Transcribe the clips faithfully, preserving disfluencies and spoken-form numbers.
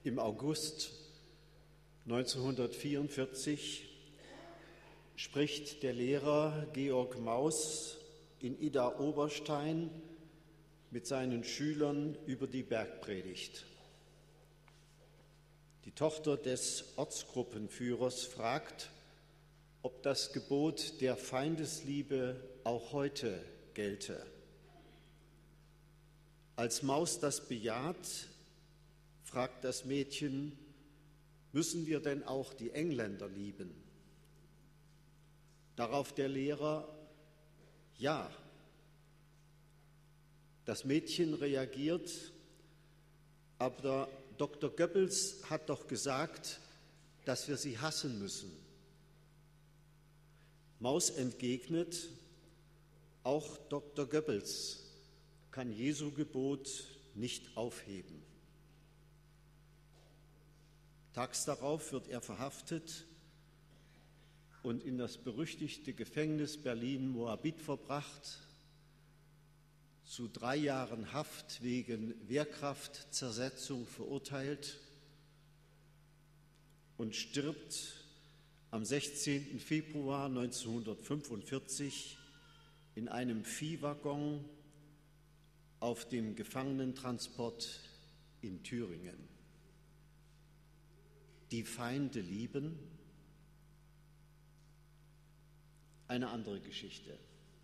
Im August neunzehnhundertvierundvierzig spricht der Lehrer Georg Maus in Idar-Oberstein mit seinen Schülern über die Bergpredigt. Die Tochter des Ortsgruppenführers fragt, ob das Gebot der Feindesliebe auch heute gelte. Als Maus das bejaht, fragt das Mädchen, müssen wir denn auch die Engländer lieben? Darauf der Lehrer, ja. Das Mädchen reagiert, aber Doktor Goebbels hat doch gesagt, dass wir sie hassen müssen. Maus entgegnet, auch Doktor Goebbels kann Jesu Gebot nicht aufheben. Tags darauf wird er verhaftet und in das berüchtigte Gefängnis Berlin-Moabit verbracht, zu drei Jahren Haft wegen Wehrkraftzersetzung verurteilt und stirbt am sechzehnten Februar neunzehnhundertfünfundvierzig in einem Viehwaggon auf dem Gefangenentransport in Thüringen. Die Feinde lieben, eine andere Geschichte.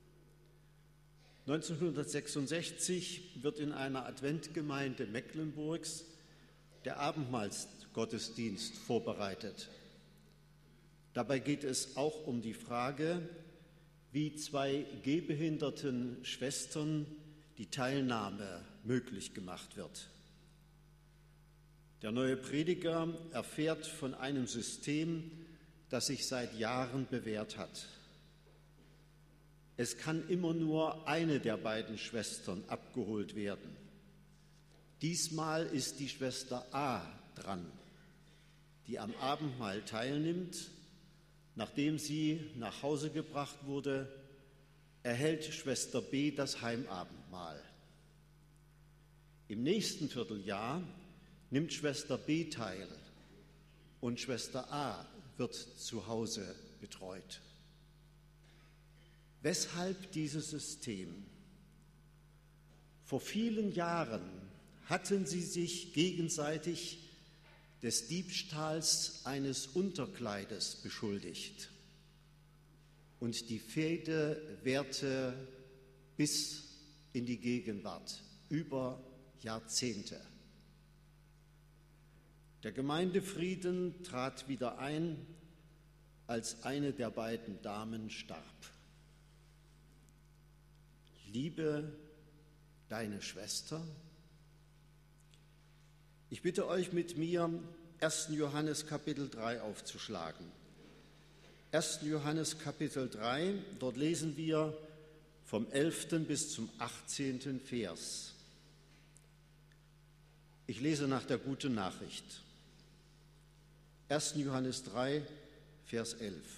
neunzehnhundertsechsundsechzig wird in einer Adventgemeinde Mecklenburgs der Abendmahlsgottesdienst vorbereitet. Dabei geht es auch um die Frage, wie zwei gehbehinderten Schwestern die Teilnahme möglich gemacht wird. Der neue Prediger erfährt von einem System, das sich seit Jahren bewährt hat. Es kann immer nur eine der beiden Schwestern abgeholt werden. Diesmal ist die Schwester A dran, die am Abendmahl teilnimmt. Nachdem sie nach Hause gebracht wurde, erhält Schwester B das Heimabendmahl. Im nächsten Vierteljahr nimmt Schwester B teil und Schwester A wird zu Hause betreut. Weshalb dieses System? Vor vielen Jahren hatten sie sich gegenseitig des Diebstahls eines Unterkleides beschuldigt. Und die Fehde währte bis in die Gegenwart, über Jahrzehnte. Der Gemeindefrieden trat wieder ein, als eine der beiden Damen starb. Liebe deine Schwester. Ich bitte euch, mit mir ersten Johannes Kapitel drei aufzuschlagen. ersten Johannes Kapitel drei, dort lesen wir vom elften bis zum achtzehnten Vers. Ich lese nach der Guten Nachricht. ersten Johannes drei, Vers elf.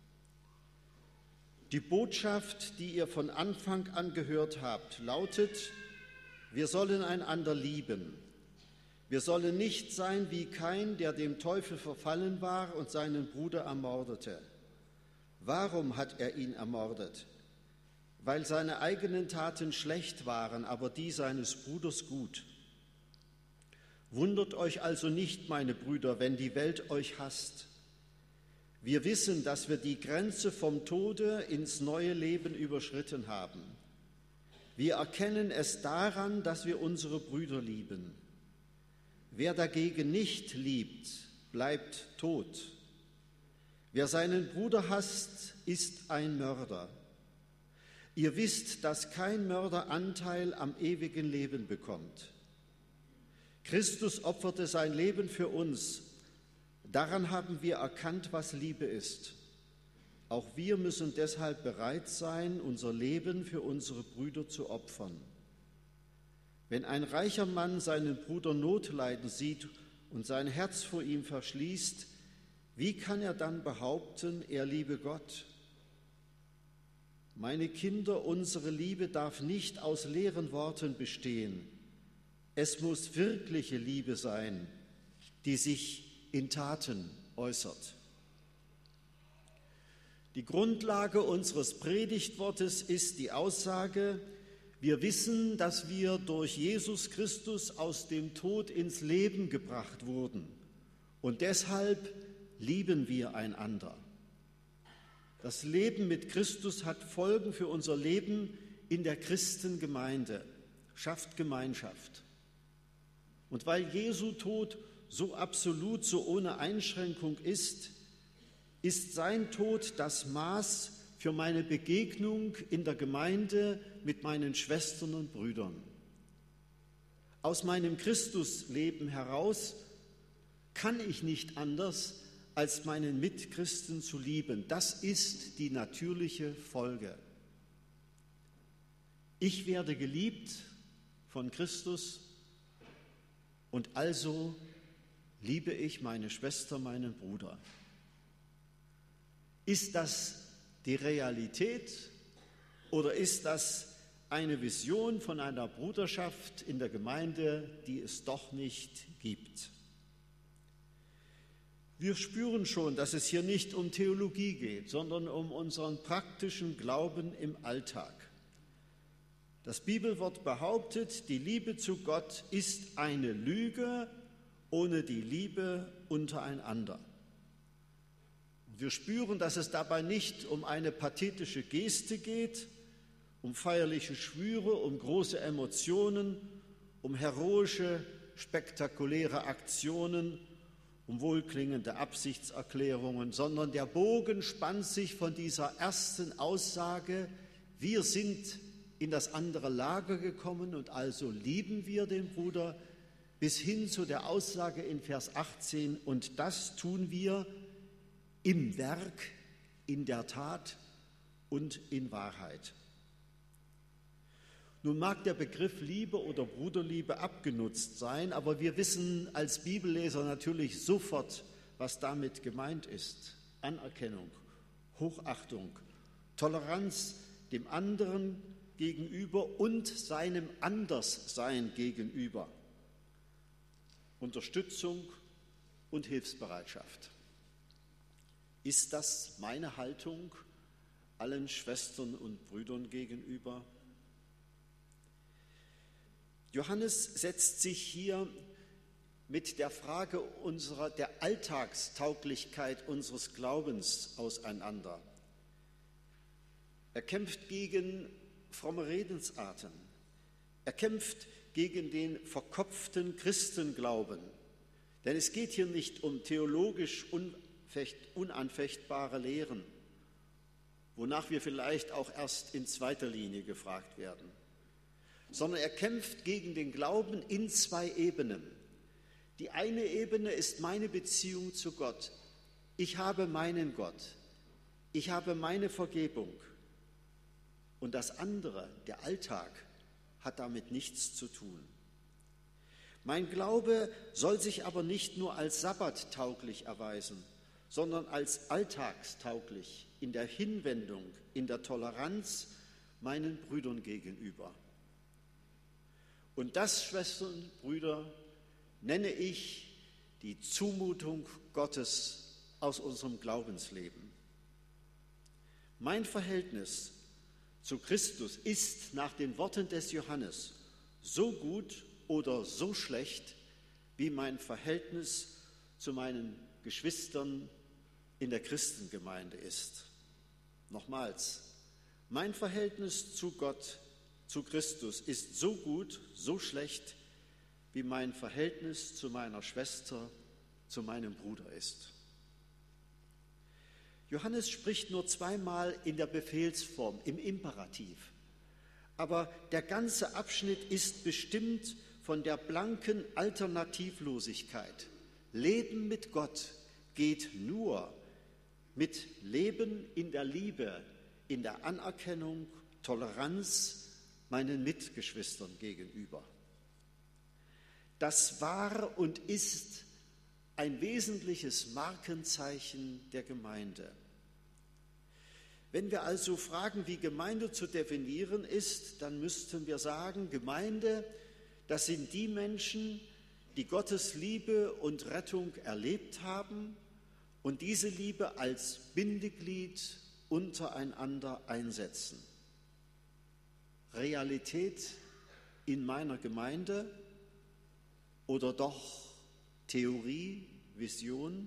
Die Botschaft, die ihr von Anfang an gehört habt, lautet, wir sollen einander lieben. Wir sollen nicht sein wie Kain, der dem Teufel verfallen war und seinen Bruder ermordete. Warum hat er ihn ermordet? Weil seine eigenen Taten schlecht waren, aber die seines Bruders gut. Wundert euch also nicht, meine Brüder, wenn die Welt euch hasst. Wir wissen, dass wir die Grenze vom Tode ins neue Leben überschritten haben. Wir erkennen es daran, dass wir unsere Brüder lieben. Wer dagegen nicht liebt, bleibt tot. Wer seinen Bruder hasst, ist ein Mörder. Ihr wisst, dass kein Mörder Anteil am ewigen Leben bekommt. Christus opferte sein Leben für uns. Daran haben wir erkannt, was Liebe ist. Auch wir müssen deshalb bereit sein, unser Leben für unsere Brüder zu opfern. Wenn ein reicher Mann seinen Bruder Notleiden sieht und sein Herz vor ihm verschließt, wie kann er dann behaupten, er liebe Gott? Meine Kinder, unsere Liebe darf nicht aus leeren Worten bestehen. Es muss wirkliche Liebe sein. die sich in Taten äußert. Die Grundlage unseres Predigtwortes ist die Aussage: Wir wissen, dass wir durch Jesus Christus aus dem Tod ins Leben gebracht wurden, und deshalb lieben wir einander. Das Leben mit Christus hat Folgen für unser Leben in der Christengemeinde, schafft Gemeinschaft. Und weil Jesu Tod so absolut, so ohne Einschränkung ist, ist sein Tod das Maß für meine Begegnung in der Gemeinde mit meinen Schwestern und Brüdern. Aus meinem Christusleben heraus kann ich nicht anders, als meinen Mitchristen zu lieben. Das ist die natürliche Folge. Ich werde geliebt von Christus und also liebe ich meine Schwester, meinen Bruder. Ist das die Realität oder ist das eine Vision von einer Bruderschaft in der Gemeinde, die es doch nicht gibt? Wir spüren schon, dass es hier nicht um Theologie geht, sondern um unseren praktischen Glauben im Alltag. Das Bibelwort behauptet, die Liebe zu Gott ist eine Lüge ohne die Liebe untereinander. Wir spüren, dass es dabei nicht um eine pathetische Geste geht, um feierliche Schwüre, um große Emotionen, um heroische, spektakuläre Aktionen, um wohlklingende Absichtserklärungen, sondern der Bogen spannt sich von dieser ersten Aussage: Wir sind in das andere Lager gekommen und also lieben wir den Bruder, bis hin zu der Aussage in Vers achtzehn: Und das tun wir im Werk, in der Tat und in Wahrheit. Nun mag der Begriff Liebe oder Bruderliebe abgenutzt sein, aber wir wissen als Bibelleser natürlich sofort, was damit gemeint ist. Anerkennung, Hochachtung, Toleranz dem anderen gegenüber und seinem Anderssein gegenüber, Unterstützung und Hilfsbereitschaft. Ist das meine Haltung allen Schwestern und Brüdern gegenüber? Johannes setzt sich hier mit der Frage unserer, der Alltagstauglichkeit unseres Glaubens auseinander. Er kämpft gegen fromme Redensarten. Er kämpft gegen den verkopften Christenglauben. Denn es geht hier nicht um theologisch unanfechtbare Lehren, wonach wir vielleicht auch erst in zweiter Linie gefragt werden, sondern er kämpft gegen den Glauben in zwei Ebenen. Die eine Ebene ist meine Beziehung zu Gott. Ich habe meinen Gott. Ich habe meine Vergebung. Und das andere, der Alltag, hat damit nichts zu tun. Mein Glaube soll sich aber nicht nur als sabbattauglich erweisen, sondern als alltagstauglich in der Hinwendung, in der Toleranz meinen Brüdern gegenüber. Und das, Schwestern und Brüder, nenne ich die Zumutung Gottes aus unserem Glaubensleben. Mein Verhältnis zu Christus ist nach den Worten des Johannes so gut oder so schlecht wie mein Verhältnis zu meinen Geschwistern in der Christengemeinde ist. Nochmals, mein Verhältnis zu Gott, zu Christus ist so gut, so schlecht, wie mein Verhältnis zu meiner Schwester, zu meinem Bruder ist. Johannes spricht nur zweimal in der Befehlsform, im Imperativ. Aber der ganze Abschnitt ist bestimmt von der blanken Alternativlosigkeit. Leben mit Gott geht nur mit Leben in der Liebe, in der Anerkennung, Toleranz meinen Mitgeschwistern gegenüber. Das war und ist ein wesentliches Markenzeichen der Gemeinde. Wenn wir also fragen, wie Gemeinde zu definieren ist, dann müssten wir sagen, Gemeinde, das sind die Menschen, die Gottes Liebe und Rettung erlebt haben und diese Liebe als Bindeglied untereinander einsetzen. Realität in meiner Gemeinde oder doch Theorie, Vision?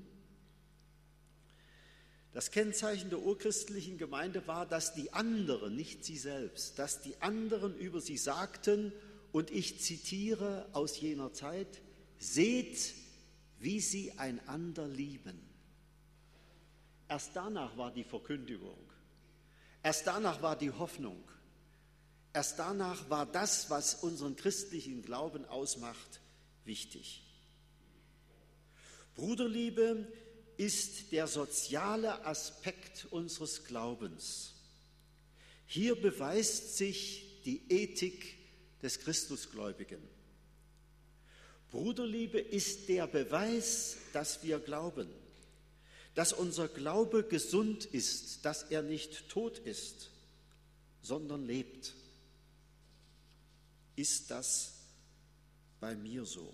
Das Kennzeichen der urchristlichen Gemeinde war, dass die anderen, nicht sie selbst, dass die anderen über sie sagten, und ich zitiere aus jener Zeit: Seht, wie sie einander lieben. Erst danach war die Verkündigung, erst danach war die Hoffnung, erst danach war das, was unseren christlichen Glauben ausmacht, wichtig. Bruderliebe ist der soziale Aspekt unseres Glaubens. Hier beweist sich die Ethik des Christusgläubigen. Bruderliebe ist der Beweis, dass wir glauben, dass unser Glaube gesund ist, dass er nicht tot ist, sondern lebt. Ist das bei mir so?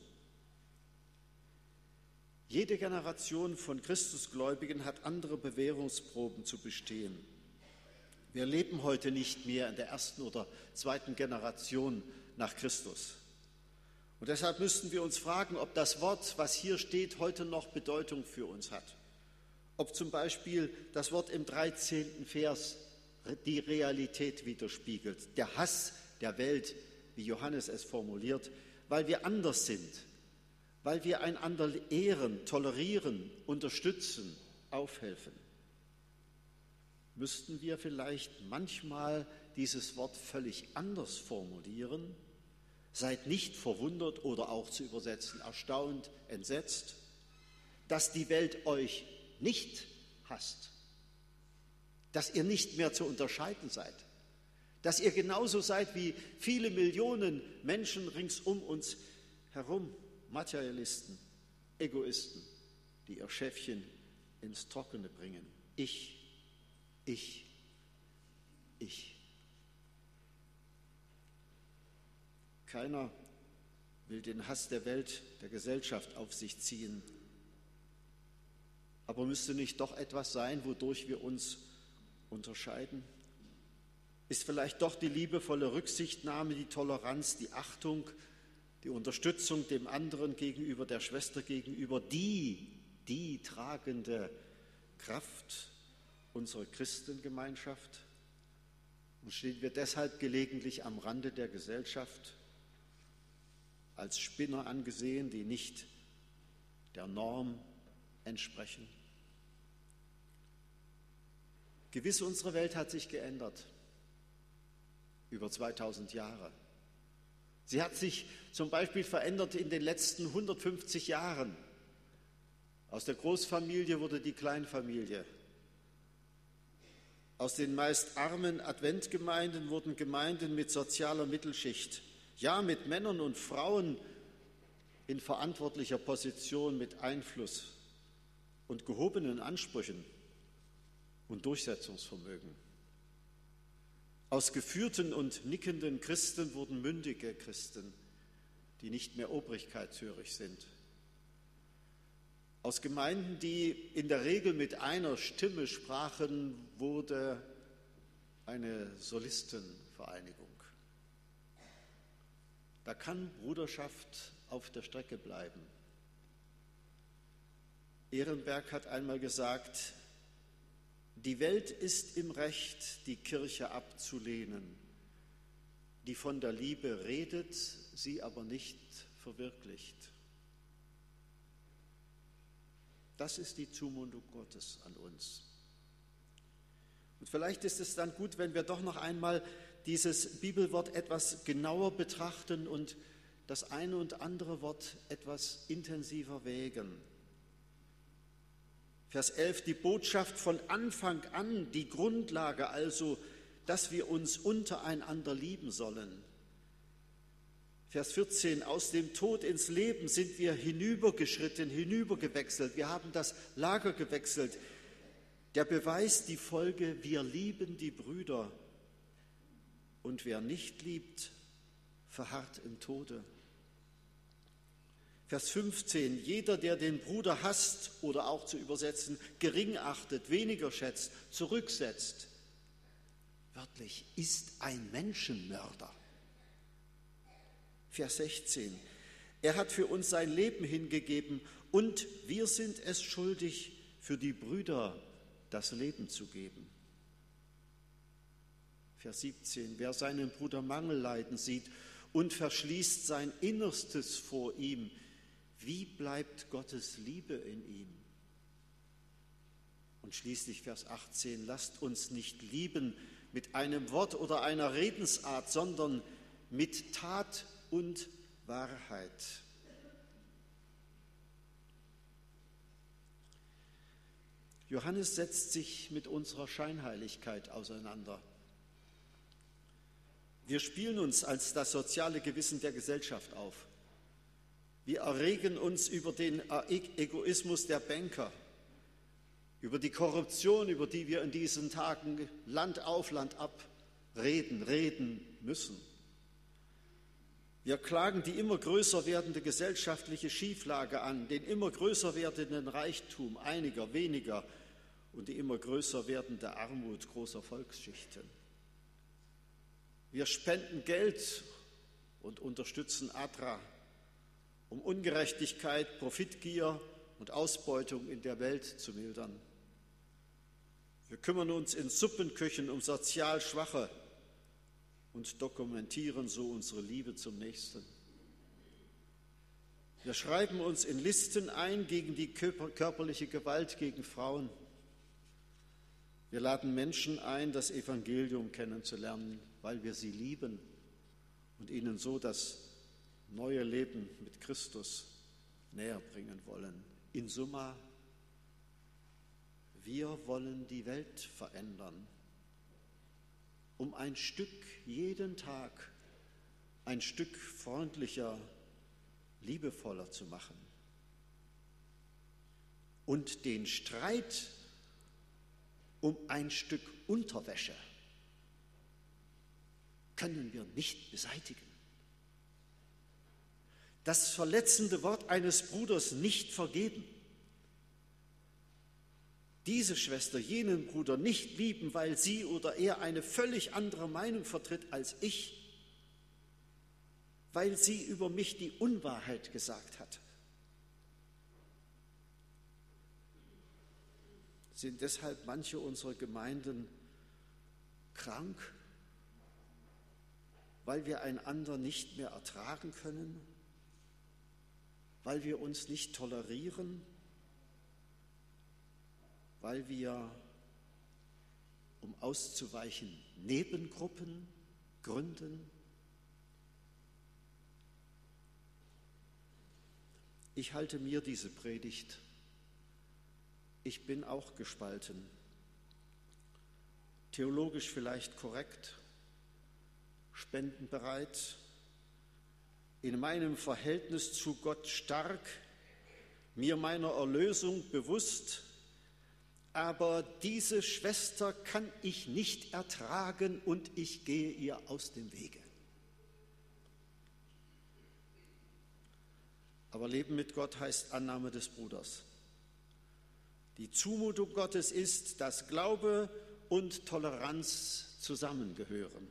Jede Generation von Christusgläubigen hat andere Bewährungsproben zu bestehen. Wir leben heute nicht mehr in der ersten oder zweiten Generation nach Christus. Und deshalb müssten wir uns fragen, ob das Wort, was hier steht, heute noch Bedeutung für uns hat. Ob zum Beispiel das Wort im dreizehnten Vers die Realität widerspiegelt, der Hass der Welt, wie Johannes es formuliert, weil wir anders sind, weil wir einander ehren, tolerieren, unterstützen, aufhelfen. Müssten wir vielleicht manchmal dieses Wort völlig anders formulieren? Seid nicht verwundert oder auch zu übersetzen erstaunt, entsetzt, dass die Welt euch nicht hasst, dass ihr nicht mehr zu unterscheiden seid, dass ihr genauso seid wie viele Millionen Menschen rings um uns herum, Materialisten, Egoisten, die ihr Schäfchen ins Trockene bringen. Ich, ich, ich. Keiner will den Hass der Welt, der Gesellschaft auf sich ziehen. Aber müsste nicht doch etwas sein, wodurch wir uns unterscheiden? Ist vielleicht doch die liebevolle Rücksichtnahme, die Toleranz, die Achtung, die Unterstützung dem anderen gegenüber, der Schwester gegenüber, die, die tragende Kraft unserer Christengemeinschaft? Und stehen wir deshalb gelegentlich am Rande der Gesellschaft, als Spinner angesehen, die nicht der Norm entsprechen? Gewiss, unsere Welt hat sich geändert über zweitausend Jahre. Sie hat sich zum Beispiel verändert in den letzten hundertfünfzig Jahren. Aus der Großfamilie wurde die Kleinfamilie. Aus den meist armen Adventgemeinden wurden Gemeinden mit sozialer Mittelschicht, ja mit Männern und Frauen in verantwortlicher Position, mit Einfluss und gehobenen Ansprüchen und Durchsetzungsvermögen. Aus geführten und nickenden Christen wurden mündige Christen, die nicht mehr obrigkeitshörig sind. Aus Gemeinden, die in der Regel mit einer Stimme sprachen, wurde eine Solistenvereinigung. Da kann Bruderschaft auf der Strecke bleiben. Ehrenberg hat einmal gesagt, die Welt ist im Recht, die Kirche abzulehnen, die von der Liebe redet, sie aber nicht verwirklicht. Das ist die Zumutung Gottes an uns. Und vielleicht ist es dann gut, wenn wir doch noch einmal dieses Bibelwort etwas genauer betrachten und das eine und andere Wort etwas intensiver wägen. Vers elf, die Botschaft von Anfang an, die Grundlage also, dass wir uns untereinander lieben sollen. Vers vierzehn, aus dem Tod ins Leben sind wir hinübergeschritten, hinübergewechselt. Wir haben das Lager gewechselt. Der Beweis, die Folge, wir lieben die Brüder. Und wer nicht liebt, verharrt im Tode. Vers fünfzehn, jeder, der den Bruder hasst oder auch zu übersetzen, gering achtet, weniger schätzt, zurücksetzt, wörtlich, ist ein Menschenmörder. Vers sechzehn, er hat für uns sein Leben hingegeben und wir sind es schuldig, für die Brüder das Leben zu geben. Vers siebzehn, wer seinen Bruder Mangel leiden sieht und verschließt sein Innerstes vor ihm, wie bleibt Gottes Liebe in ihm? Und schließlich Vers achtzehn, lasst uns nicht lieben mit einem Wort oder einer Redensart, sondern mit Tat und Wahrheit. Johannes setzt sich mit unserer Scheinheiligkeit auseinander. Wir spielen uns als das soziale Gewissen der Gesellschaft auf. Wir erregen uns über den Egoismus der Banker, über die Korruption, über die wir in diesen Tagen Land auf, Land ab reden, reden müssen. Wir klagen die immer größer werdende gesellschaftliche Schieflage an, den immer größer werdenden Reichtum einiger, weniger und die immer größer werdende Armut großer Volksschichten. Wir spenden Geld und unterstützen ADRA, um Ungerechtigkeit, Profitgier und Ausbeutung in der Welt zu mildern. Wir kümmern uns in Suppenküchen um sozial Schwache und dokumentieren so unsere Liebe zum Nächsten. Wir schreiben uns in Listen ein gegen die körperliche Gewalt gegen Frauen. Wir laden Menschen ein, das Evangelium kennenzulernen, weil wir sie lieben und ihnen so das neue Leben mit Christus näher bringen wollen. In Summa, wir wollen die Welt verändern, um ein Stück jeden Tag, ein Stück freundlicher, liebevoller zu machen. Und den Streit um ein Stück Unterwäsche können wir nicht beseitigen. Das verletzende Wort eines Bruders nicht vergeben. Diese Schwester, jenen Bruder nicht lieben, weil sie oder er eine völlig andere Meinung vertritt als ich, weil sie über mich die Unwahrheit gesagt hat. Sind deshalb manche unserer Gemeinden krank, weil wir einander nicht mehr ertragen können, weil wir uns nicht tolerieren, weil wir, um auszuweichen, Nebengruppen gründen? Ich halte mir diese Predigt. Ich bin auch gespalten. Theologisch vielleicht korrekt, spendenbereit, in meinem Verhältnis zu Gott stark, mir meiner Erlösung bewusst, aber diese Schwester kann ich nicht ertragen und ich gehe ihr aus dem Wege. Aber Leben mit Gott heißt Annahme des Bruders. Die Zumutung Gottes ist, dass Glaube und Toleranz zusammengehören.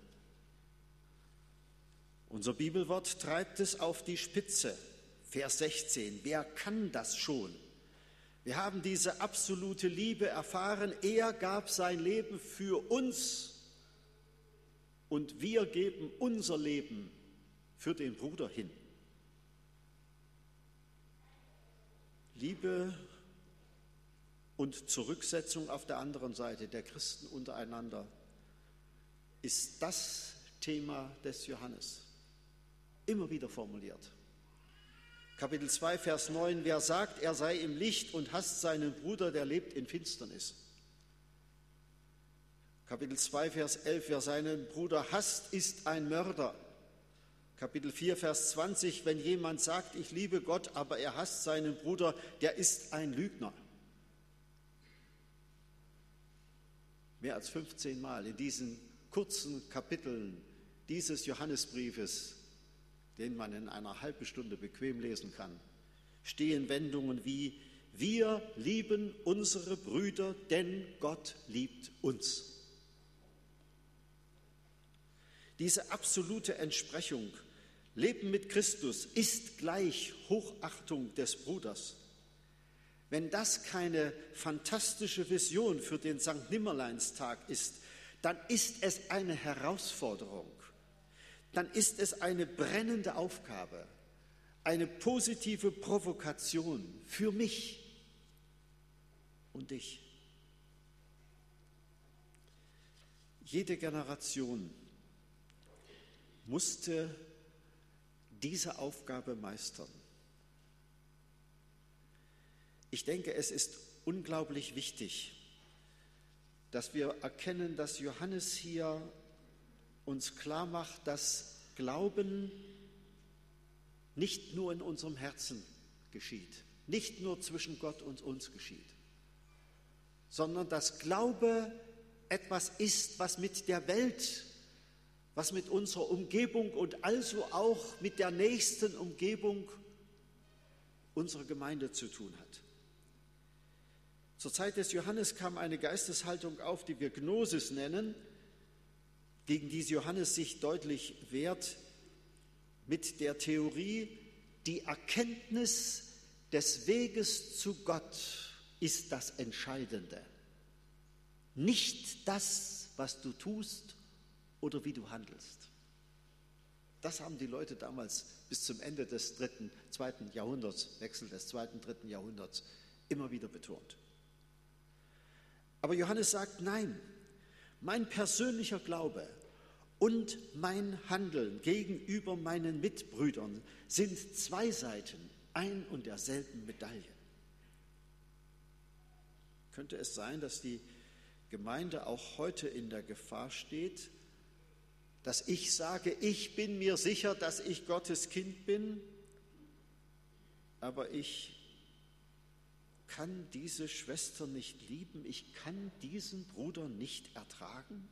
Unser Bibelwort treibt es auf die Spitze. Vers sechzehn. Wer kann das schon? Wir haben diese absolute Liebe erfahren. Er gab sein Leben für uns und wir geben unser Leben für den Bruder hin. Liebe und Zurücksetzung auf der anderen Seite der Christen untereinander ist das Thema des Johannes. Immer wieder formuliert. Kapitel zwei, Vers neun, wer sagt, er sei im Licht und hasst seinen Bruder, der lebt in Finsternis. Kapitel zwei, Vers elf, wer seinen Bruder hasst, ist ein Mörder. Kapitel vier, Vers zwanzig, wenn jemand sagt, ich liebe Gott, aber er hasst seinen Bruder, der ist ein Lügner. Mehr als fünfzehn Mal in diesen kurzen Kapiteln dieses Johannesbriefes, den man in einer halben Stunde bequem lesen kann, stehen Wendungen wie: Wir lieben unsere Brüder, denn Gott liebt uns. Diese absolute Entsprechung, Leben mit Christus, ist gleich Hochachtung des Bruders. Wenn das keine fantastische Vision für den Sankt Nimmerleinstag ist, dann ist es eine Herausforderung, dann ist es eine brennende Aufgabe, eine positive Provokation für mich und dich. Jede Generation musste diese Aufgabe meistern. Ich denke, es ist unglaublich wichtig, dass wir erkennen, dass Johannes hier uns klar macht, dass Glauben nicht nur in unserem Herzen geschieht, nicht nur zwischen Gott und uns geschieht, sondern dass Glaube etwas ist, was mit der Welt, was mit unserer Umgebung und also auch mit der nächsten Umgebung unserer Gemeinde zu tun hat. Zur Zeit des Johannes kam eine Geisteshaltung auf, die wir Gnosis nennen, gegen die Johannes sich deutlich wehrt, mit der Theorie, die Erkenntnis des Weges zu Gott ist das Entscheidende. Nicht das, was du tust oder wie du handelst. Das haben die Leute damals bis zum Ende des dritten, zweiten Jahrhunderts, Wechsel des zweiten, dritten Jahrhunderts, immer wieder betont. Aber Johannes sagt, nein, mein persönlicher Glaube und mein Handeln gegenüber meinen Mitbrüdern sind zwei Seiten ein und derselben Medaille. Könnte es sein, dass die Gemeinde auch heute in der Gefahr steht, dass ich sage, ich bin mir sicher, dass ich Gottes Kind bin, aber ich kann diese Schwester nicht lieben, ich kann diesen Bruder nicht ertragen?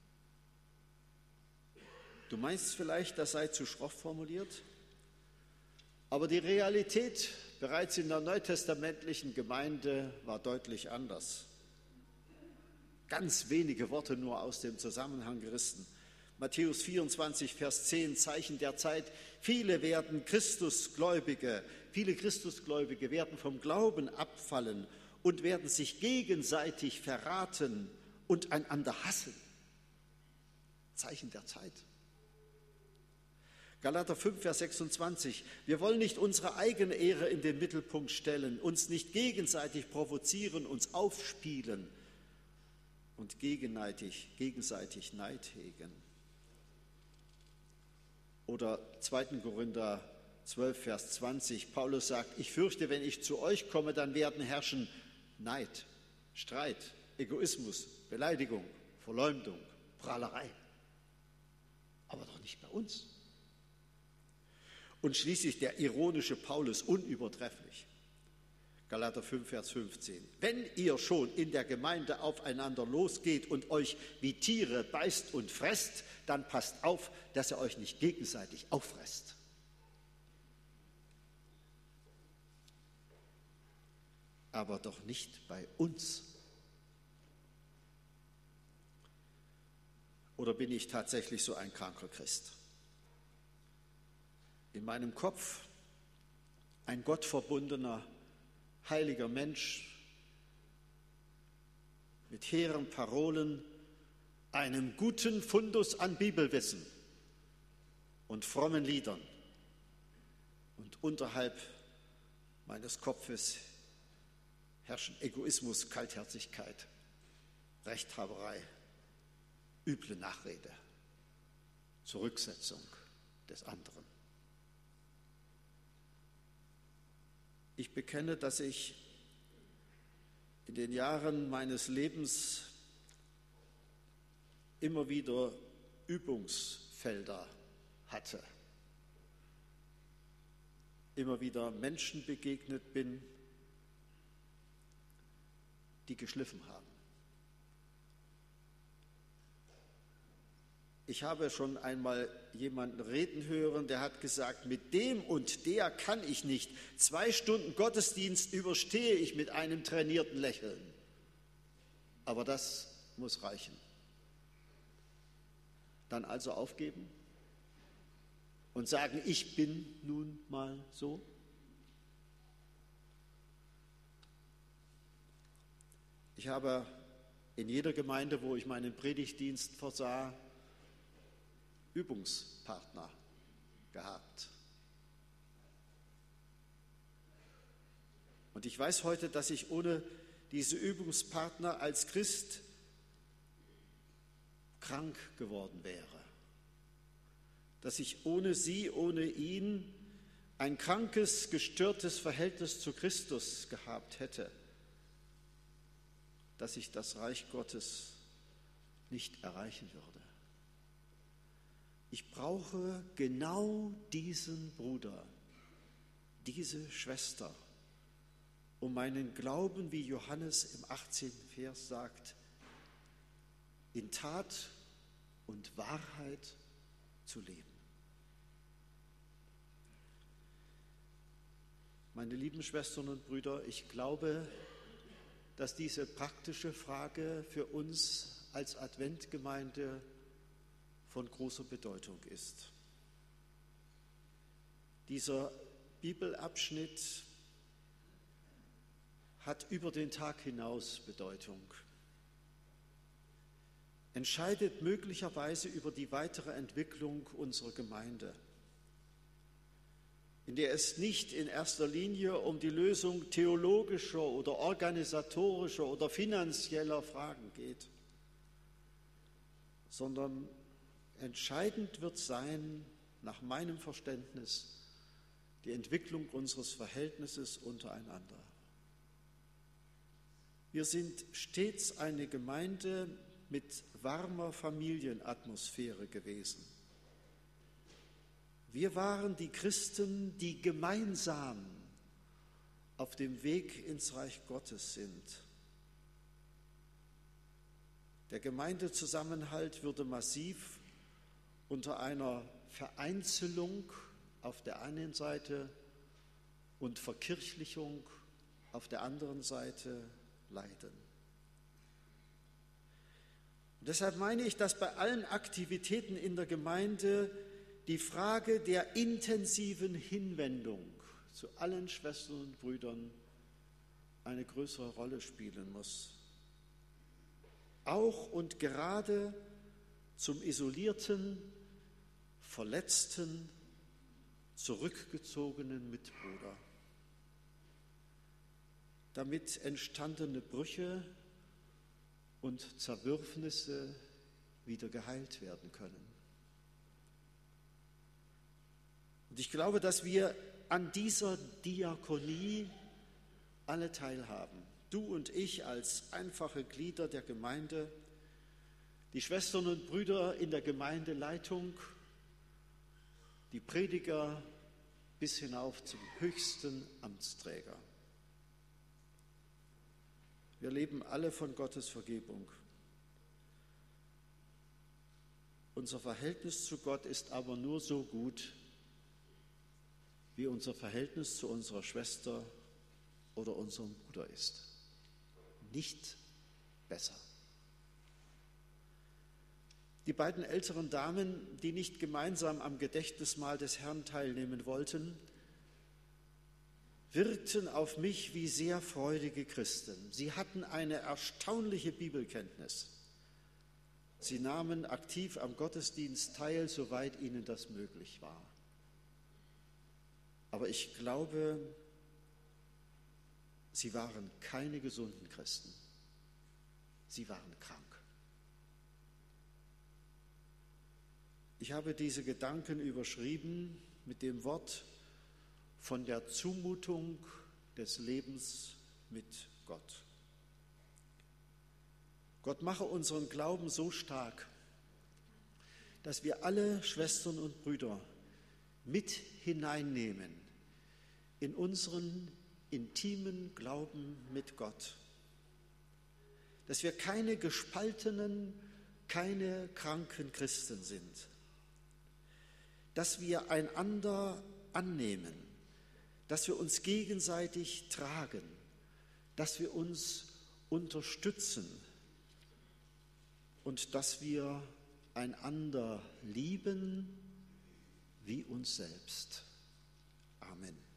Du meinst vielleicht, das sei zu schroff formuliert, aber die Realität bereits in der neutestamentlichen Gemeinde war deutlich anders. Ganz wenige Worte nur aus dem Zusammenhang gerissen. Matthäus vierundzwanzig, Vers zehn, Zeichen der Zeit. Viele werden Christusgläubige, viele Christusgläubige werden vom Glauben abfallen und werden sich gegenseitig verraten und einander hassen. Zeichen der Zeit. Galater fünf, Vers sechsundzwanzig. Wir wollen nicht unsere eigene Ehre in den Mittelpunkt stellen, uns nicht gegenseitig provozieren, uns aufspielen und gegenseitig, gegenseitig Neid hegen. Oder zweiten Korinther zwölf, Vers zwanzig, Paulus sagt, ich fürchte, wenn ich zu euch komme, dann werden herrschen Neid, Streit, Egoismus, Beleidigung, Verleumdung, Prahlerei. Aber doch nicht bei uns. Und schließlich der ironische Paulus, unübertrefflich. Galater fünf, Vers fünfzehn. Wenn ihr schon in der Gemeinde aufeinander losgeht und euch wie Tiere beißt und fresst, dann passt auf, dass ihr euch nicht gegenseitig auffresst. Aber doch nicht bei uns. Oder bin ich tatsächlich so ein kranker Christ? In meinem Kopf ein gottverbundener, heiliger Mensch mit hehren Parolen, einem guten Fundus an Bibelwissen und frommen Liedern. Und unterhalb meines Kopfes herrschen Egoismus, Kaltherzigkeit, Rechthaberei, üble Nachrede, Zurücksetzung des anderen. Ich bekenne, dass ich in den Jahren meines Lebens immer wieder Übungsfelder hatte, immer wieder Menschen begegnet bin, die geschliffen haben. Ich habe schon einmal jemanden reden hören, der hat gesagt, mit dem und der kann ich nicht. Zwei Stunden Gottesdienst überstehe ich mit einem trainierten Lächeln. Aber das muss reichen. Dann also aufgeben und sagen, ich bin nun mal so? Ich habe in jeder Gemeinde, wo ich meinen Predigtdienst versah, Übungspartner gehabt. Und ich weiß heute, dass ich ohne diese Übungspartner als Christ krank geworden wäre. Dass ich ohne sie, ohne ihn ein krankes, gestörtes Verhältnis zu Christus gehabt hätte. Dass ich das Reich Gottes nicht erreichen würde. Ich brauche genau diesen Bruder, diese Schwester, um meinen Glauben, wie Johannes im achtzehnten Vers sagt, in Tat und Wahrheit zu leben. Meine lieben Schwestern und Brüder, ich glaube, dass diese praktische Frage für uns als Adventgemeinde von großer Bedeutung ist. Dieser Bibelabschnitt hat über den Tag hinaus Bedeutung, entscheidet möglicherweise über die weitere Entwicklung unserer Gemeinde, in der es nicht in erster Linie um die Lösung theologischer oder organisatorischer oder finanzieller Fragen geht, sondern entscheidend wird sein, nach meinem Verständnis, die Entwicklung unseres Verhältnisses untereinander. Wir sind stets eine Gemeinde mit warmer Familienatmosphäre gewesen. Wir waren die Christen, die gemeinsam auf dem Weg ins Reich Gottes sind. Der Gemeindezusammenhalt würde massiv unter einer Vereinzelung auf der einen Seite und Verkirchlichung auf der anderen Seite leiden. Und deshalb meine ich, dass bei allen Aktivitäten in der Gemeinde die Frage der intensiven Hinwendung zu allen Schwestern und Brüdern eine größere Rolle spielen muss. Auch und gerade zum isolierten, verletzten, zurückgezogenen Mitbruder, damit entstandene Brüche und Zerwürfnisse wieder geheilt werden können. Und ich glaube, dass wir an dieser Diakonie alle teilhaben. Du und ich als einfache Glieder der Gemeinde, die Schwestern und Brüder in der Gemeindeleitung, die Prediger bis hinauf zum höchsten Amtsträger. Wir leben alle von Gottes Vergebung. Unser Verhältnis zu Gott ist aber nur so gut, wie unser Verhältnis zu unserer Schwester oder unserem Bruder ist. Nicht besser. Die beiden älteren Damen, die nicht gemeinsam am Gedächtnismahl des Herrn teilnehmen wollten, wirkten auf mich wie sehr freudige Christen. Sie hatten eine erstaunliche Bibelkenntnis. Sie nahmen aktiv am Gottesdienst teil, soweit ihnen das möglich war. Aber ich glaube, sie waren keine gesunden Christen. Sie waren krank. Ich habe diese Gedanken überschrieben mit dem Wort von der Zumutung des Lebens mit Gott. Gott mache unseren Glauben so stark, dass wir alle Schwestern und Brüder mit hineinnehmen in unseren intimen Glauben mit Gott. Dass wir keine gespaltenen, keine kranken Christen sind, dass wir einander annehmen, dass wir uns gegenseitig tragen, dass wir uns unterstützen und dass wir einander lieben wie uns selbst. Amen.